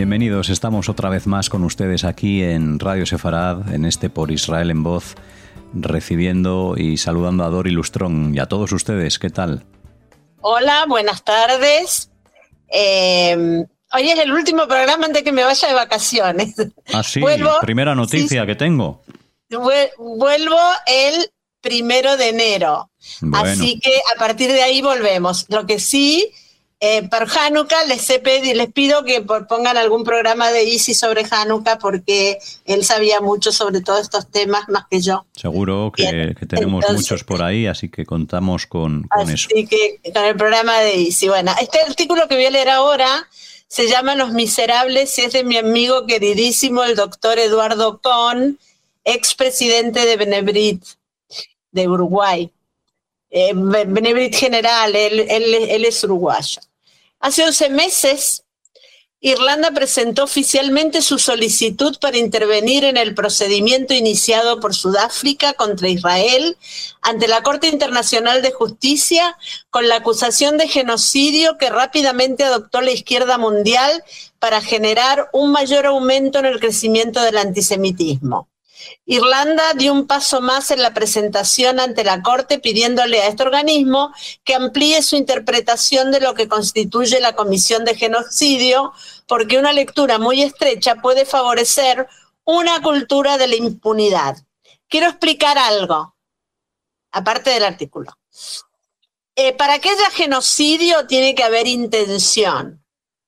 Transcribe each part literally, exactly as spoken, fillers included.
Bienvenidos, estamos otra vez más con ustedes aquí en Radio Sefarad, en este Por Israel en Voz, recibiendo y saludando a Dori Lustrón y a todos ustedes. ¿Qué tal? Hola, buenas tardes. Eh, hoy es el último programa antes que me vaya de vacaciones. Ah, sí, vuelvo, primera noticia sí, que tengo. Vuelvo el primero de enero. Bueno. Así que a partir de ahí volvemos. Lo que sí... Eh, para Hanukkah les, he, les pido que pongan algún programa de Isi sobre Hanukkah porque él sabía mucho sobre todos estos temas más que yo. Seguro que, que tenemos Entonces, muchos por ahí, así que contamos con, con así eso. Así que con el programa de Isi. Bueno, este artículo que voy a leer ahora se llama Los Miserables y es de mi amigo queridísimo, el doctor Eduardo Kohn, expresidente de Benebrit, de Uruguay. Eh, Benebrit General, él, él, él es uruguayo. Hace once meses, Irlanda presentó oficialmente su solicitud para intervenir en el procedimiento iniciado por Sudáfrica contra Israel ante la Corte Internacional de Justicia con la acusación de genocidio que rápidamente adoptó la izquierda mundial para generar un mayor aumento en el crecimiento del antisemitismo. Irlanda dio un paso más en la presentación ante la Corte pidiéndole a este organismo que amplíe su interpretación de lo que constituye la comisión de genocidio, porque una lectura muy estrecha puede favorecer una cultura de la impunidad. Quiero explicar algo, aparte del artículo. Eh, para que haya genocidio tiene que haber intención.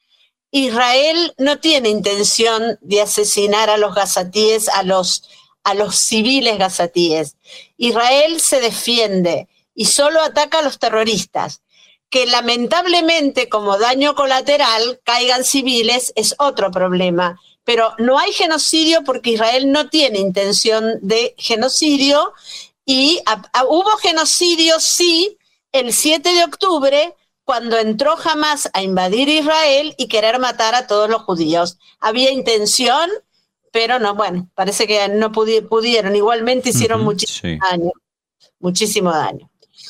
Israel no tiene intención de asesinar a los gazatíes, a los a los civiles gazatíes. Israel se defiende y solo ataca a los terroristas. Que lamentablemente como daño colateral caigan civiles es otro problema, pero no hay genocidio porque Israel no tiene intención de genocidio y a, a, hubo genocidio sí el siete de octubre cuando entró Hamás a invadir Israel y querer matar a todos los judíos. Había intención, pero no, bueno, parece que no pudi- pudieron. Igualmente hicieron uh-huh, muchísimo sí. daño, muchísimo daño.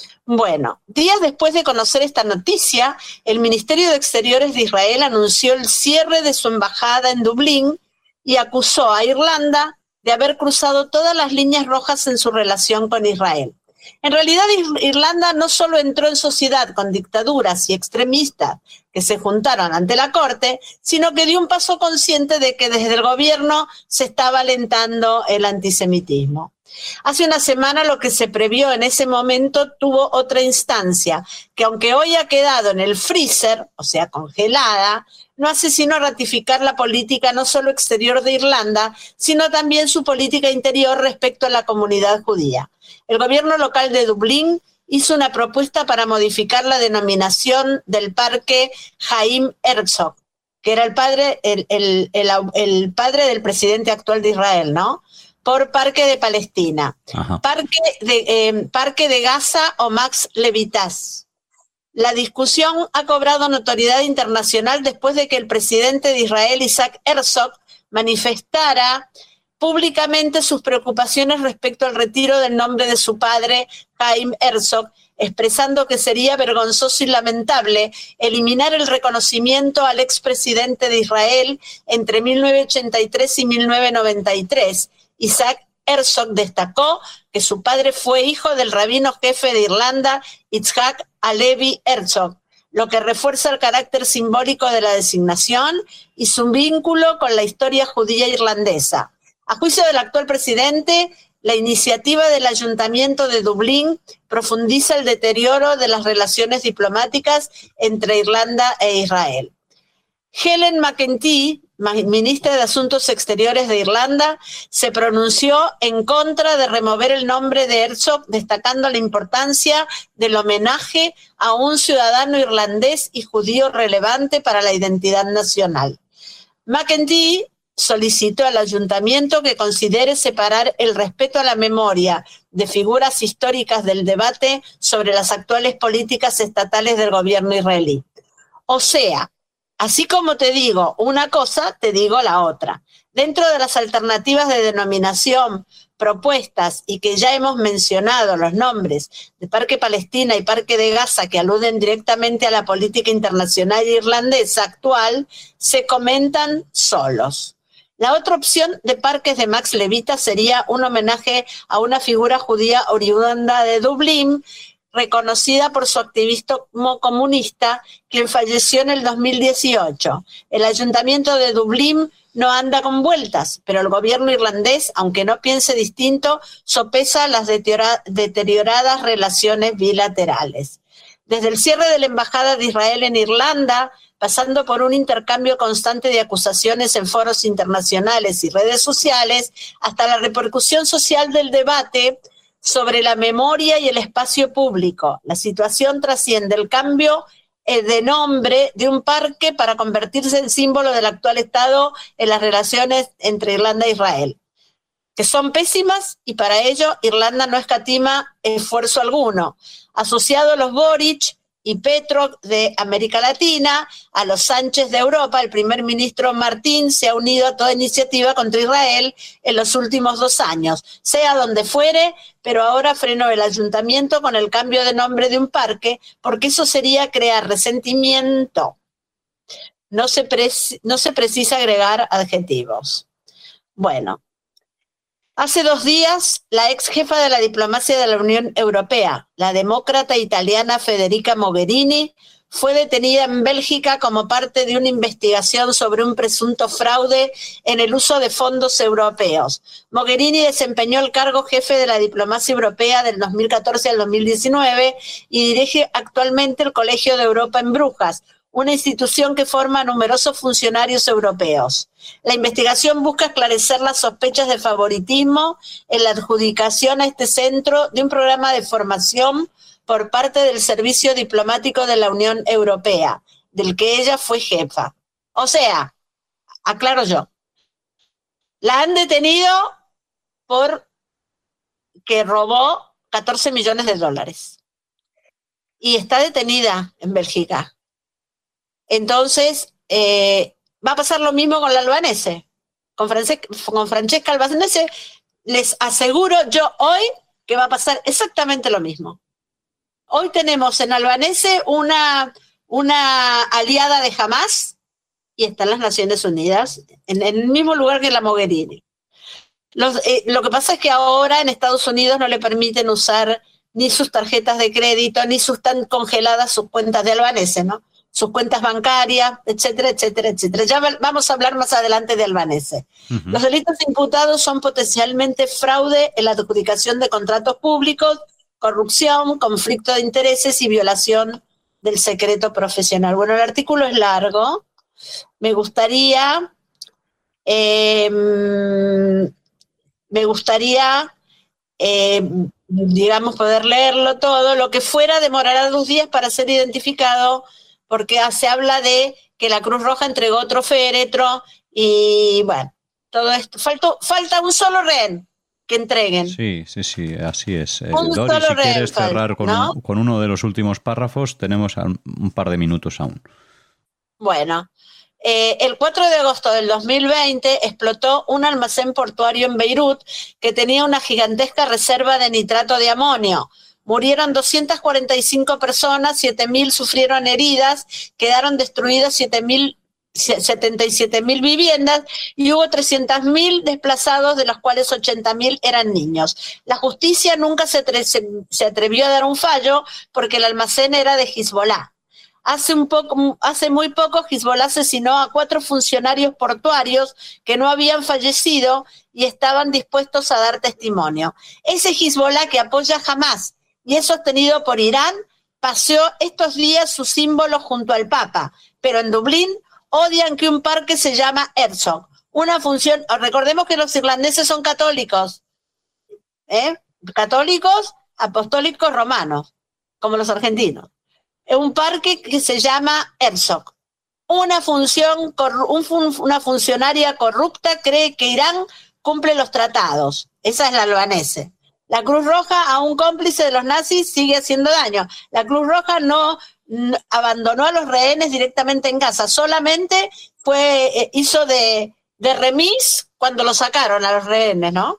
Bueno, días después de conocer esta noticia, el Ministerio de Exteriores de Israel anunció el cierre de su embajada en Dublín y acusó a Irlanda de haber cruzado todas las líneas rojas en su relación con Israel. En realidad, Irlanda no solo entró en sociedad con dictaduras y extremistas que se juntaron ante la Corte, sino que dio un paso consciente de que desde el gobierno se estaba alentando el antisemitismo. Hace una semana lo que se previó en ese momento tuvo otra instancia, que aunque hoy ha quedado en el freezer, o sea, congelada, no hace sino ratificar la política no solo exterior de Irlanda, sino también su política interior respecto a la comunidad judía. El gobierno local de Dublín hizo una propuesta para modificar la denominación del parque Haim Herzog, que era el padre, el, el, el, el padre del presidente actual de Israel, ¿no? Por Parque de Palestina, Parque de, eh, Parque de Gaza o Max Levitas. La discusión ha cobrado notoriedad internacional después de que el presidente de Israel, Isaac Herzog, manifestara públicamente sus preocupaciones respecto al retiro del nombre de su padre, Haim Herzog, expresando que sería vergonzoso y lamentable eliminar el reconocimiento al expresidente de Israel entre mil novecientos ochenta y tres y mil novecientos noventa y tres. Isaac Herzog destacó que su padre fue hijo del rabino jefe de Irlanda, Yitzhak Halevi Herzog, lo que refuerza el carácter simbólico de la designación y su vínculo con la historia judía irlandesa. A juicio del actual presidente, la iniciativa del Ayuntamiento de Dublín profundiza el deterioro de las relaciones diplomáticas entre Irlanda e Israel. Helen McEntee, ministra de Asuntos Exteriores de Irlanda, se pronunció en contra de remover el nombre de Herzog, destacando la importancia del homenaje a un ciudadano irlandés y judío relevante para la identidad nacional. McEntee solicitó al ayuntamiento que considere separar el respeto a la memoria de figuras históricas del debate sobre las actuales políticas estatales del gobierno israelí. O sea, así como te digo una cosa, te digo la otra. Dentro de las alternativas de denominación propuestas y que ya hemos mencionado los nombres de Parque Palestina y Parque de Gaza, que aluden directamente a la política internacional irlandesa actual, se comentan solos. La otra opción de parques de Max Levita sería un homenaje a una figura judía oriunda de Dublín, reconocida por su activismo comunista, quien falleció en el dos mil dieciocho. El Ayuntamiento de Dublín no anda con vueltas, pero el gobierno irlandés, aunque no piense distinto, sopesa las deteriora- deterioradas relaciones bilaterales. Desde el cierre de la Embajada de Israel en Irlanda, pasando por un intercambio constante de acusaciones en foros internacionales y redes sociales, hasta la repercusión social del debate sobre la memoria y el espacio público. La situación trasciende el cambio de nombre de un parque para convertirse en símbolo del actual estado en las relaciones entre Irlanda e Israel, que son pésimas, y para ello Irlanda no escatima esfuerzo alguno. Asociado a los Boric y Petro de América Latina, a los Sánchez de Europa, el primer ministro Martín se ha unido a toda iniciativa contra Israel en los últimos dos años, sea donde fuere, pero ahora frenó el ayuntamiento con el cambio de nombre de un parque, porque eso sería crear resentimiento. No se, pre- no se precisa agregar adjetivos. Bueno, hace dos días, la ex jefa de la diplomacia de la Unión Europea, la demócrata italiana Federica Mogherini, fue detenida en Bélgica como parte de una investigación sobre un presunto fraude en el uso de fondos europeos. Mogherini desempeñó el cargo jefe de la diplomacia europea del dos mil catorce al dos mil diecinueve y dirige actualmente el Colegio de Europa en Brujas, una institución que forma a numerosos funcionarios europeos. La investigación busca esclarecer las sospechas de favoritismo en la adjudicación a este centro de un programa de formación por parte del Servicio Diplomático de la Unión Europea, del que ella fue jefa. O sea, aclaro yo, la han detenido por que robó catorce millones de dólares y está detenida en Bélgica. Entonces, eh, va a pasar lo mismo con la Albanese, con, Francesca, con Francesca Albanese. Les aseguro yo hoy que va a pasar exactamente lo mismo. Hoy tenemos en Albanese una, una aliada de Hamas y están las Naciones Unidas en, en el mismo lugar que la Mogherini. Los, eh, lo que pasa es que ahora en Estados Unidos no le permiten usar ni sus tarjetas de crédito, ni sus tan congeladas sus cuentas de Albanese, ¿no? Sus cuentas bancarias, etcétera, etcétera, etcétera. Ya vamos a hablar más adelante de Albanese. Uh-huh. Los delitos imputados son potencialmente fraude en la adjudicación de contratos públicos, corrupción, conflicto de intereses y violación del secreto profesional. Bueno, el artículo es largo. Me gustaría, eh, me gustaría, eh, digamos, poder leerlo todo. Lo que fuera demorará dos días para ser identificado, porque se habla de que la Cruz Roja entregó otro féretro y, bueno, todo esto. Faltó, falta un solo rehén que entreguen. Sí, sí, sí, así es. Eh, Dori, si quieres cerrar con, ¿no? un, con uno de los últimos párrafos, tenemos un par de minutos aún. Bueno, eh, el cuatro de agosto del dos mil veinte explotó un almacén portuario en Beirut que tenía una gigantesca reserva de nitrato de amonio. Murieron doscientas cuarenta y cinco personas, siete mil sufrieron heridas, quedaron destruidas siete mil setenta y siete mil viviendas y hubo trescientos mil desplazados, de los cuales ochenta mil eran niños. La justicia nunca se, se, se atrevió a dar un fallo porque el almacén era de Hezbollah. Hace, un poco, hace muy poco Hezbollah asesinó a cuatro funcionarios portuarios que no habían fallecido y estaban dispuestos a dar testimonio. Ese Hezbollah que apoya a Hamas y es sostenido por Irán paseó estos días su símbolo junto al Papa, pero en Dublín odian que un parque se llama Herzog. Una función, recordemos que los irlandeses son católicos, ¿eh? Católicos apostólicos romanos, como los argentinos. Es un parque que se llama Herzog. Una función, un, una funcionaria corrupta cree que Irán cumple los tratados. Esa es la albanese. La Cruz Roja, a un cómplice de los nazis, sigue haciendo daño. La Cruz Roja no, no abandonó a los rehenes directamente en Gaza, solamente fue, eh, hizo de, de remis cuando lo sacaron a los rehenes, ¿no?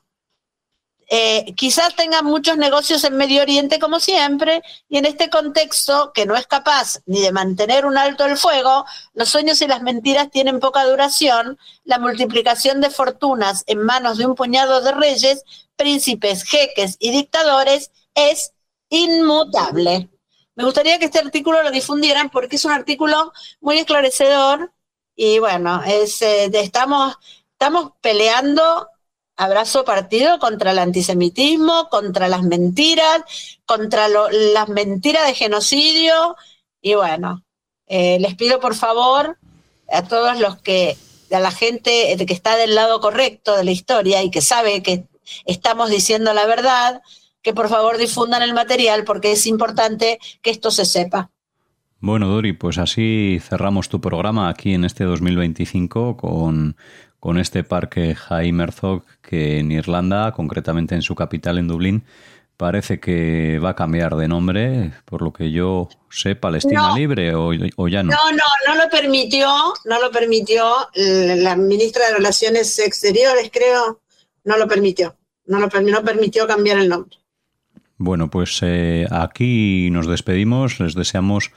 Eh, quizás tengan muchos negocios en Medio Oriente como siempre, y en este contexto que no es capaz ni de mantener un alto el fuego, los sueños y las mentiras tienen poca duración, la multiplicación de fortunas en manos de un puñado de reyes, príncipes, jeques y dictadores es inmutable. Me gustaría que este artículo lo difundieran porque es un artículo muy esclarecedor y bueno, es, eh, estamos, estamos peleando abrazo partido contra el antisemitismo, contra las mentiras, contra lo, las mentiras de genocidio y bueno, eh, les pido por favor a todos los que, a la gente que está del lado correcto de la historia y que sabe que estamos diciendo la verdad, que por favor difundan el material porque es importante que esto se sepa. Bueno, Dori, pues así cerramos tu programa aquí en este dos mil veinticinco con, con este parque Jaime Herzog que en Irlanda, concretamente en su capital, en Dublín, parece que va a cambiar de nombre, por lo que yo sé, Palestina no, Libre o, o ya no. No, no, no lo permitió, no lo permitió la ministra de Relaciones Exteriores, creo, no lo permitió, no lo no permitió cambiar el nombre. Bueno, pues eh, aquí nos despedimos, les deseamos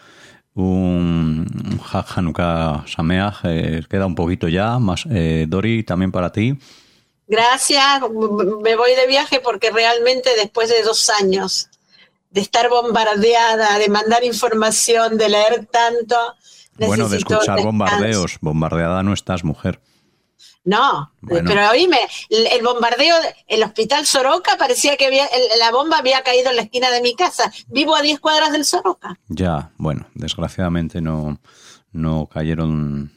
un Hanukkah Sameach, eh, queda un poquito ya, más eh, Dori, también para ti. Gracias, me voy de viaje porque realmente después de dos años de estar bombardeada, de mandar información, de leer tanto, bueno, de escuchar bombardeos, bombardeada no estás, mujer. No, bueno. Pero oíme, el, el bombardeo, el hospital Soroka parecía que había, el, la bomba había caído en la esquina de mi casa. Vivo a diez cuadras del Soroka. Ya, bueno, desgraciadamente no, no cayeron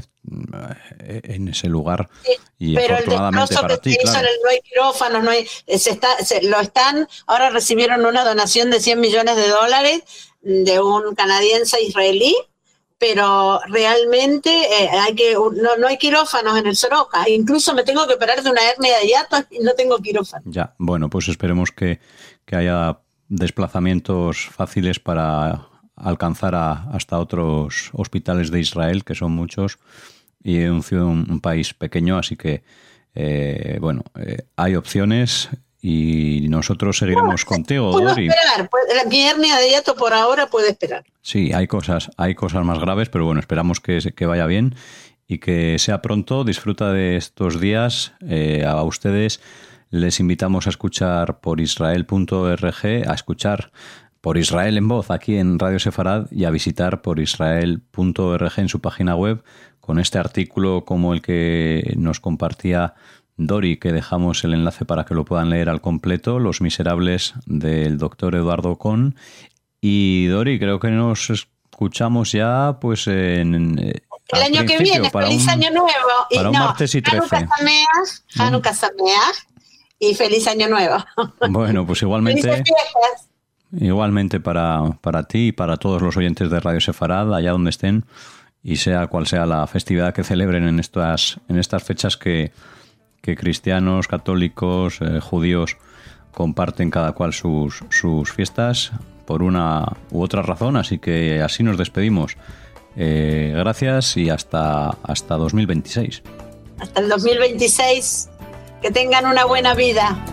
eh, en ese lugar. Sí, y pero afortunadamente el para que ti, se hizo, claro. No hay quirófanos, no hay, se está, se, lo están, ahora recibieron una donación de cien millones de dólares de un canadiense israelí. Pero realmente eh, hay que no, no hay quirófanos en el Soroka. Incluso me tengo que operar de una hernia de hiato y no tengo quirófano. Ya, bueno, pues esperemos que, que haya desplazamientos fáciles para alcanzar a, hasta otros hospitales de Israel, que son muchos, y un, un, un país pequeño, así que, eh, bueno, eh, hay opciones y nosotros seguiremos no, contigo, puedo Dori. Esperar, mi hernia de hiato por ahora puede esperar. Sí, hay cosas, hay cosas más graves, pero bueno, esperamos que, que vaya bien y que sea pronto. Disfruta de estos días. Eh, a ustedes les invitamos a escuchar por israel punto org, a escuchar por Israel en voz aquí en Radio Sefarad y a visitar por israel punto org en su página web con este artículo como el que nos compartía Dori, que dejamos el enlace para que lo puedan leer al completo, Los Miserables del doctor Eduardo Kohn. Y Dori, creo que nos escuchamos ya pues en el año que viene, feliz un, año nuevo. Y para un no, martes y trece. Hanukkah Sameach, Hanukkah Sameach y feliz año nuevo. Bueno, pues igualmente igualmente para, para ti y para todos los oyentes de Radio Sefarad, allá donde estén, y sea cual sea la festividad que celebren en estas, en estas fechas que que cristianos, católicos, eh, judíos comparten cada cual sus, sus fiestas por una u otra razón, así que así nos despedimos. Eh, gracias y hasta, hasta dos mil veintiséis. Hasta el dos mil veintiséis, que tengan una buena vida.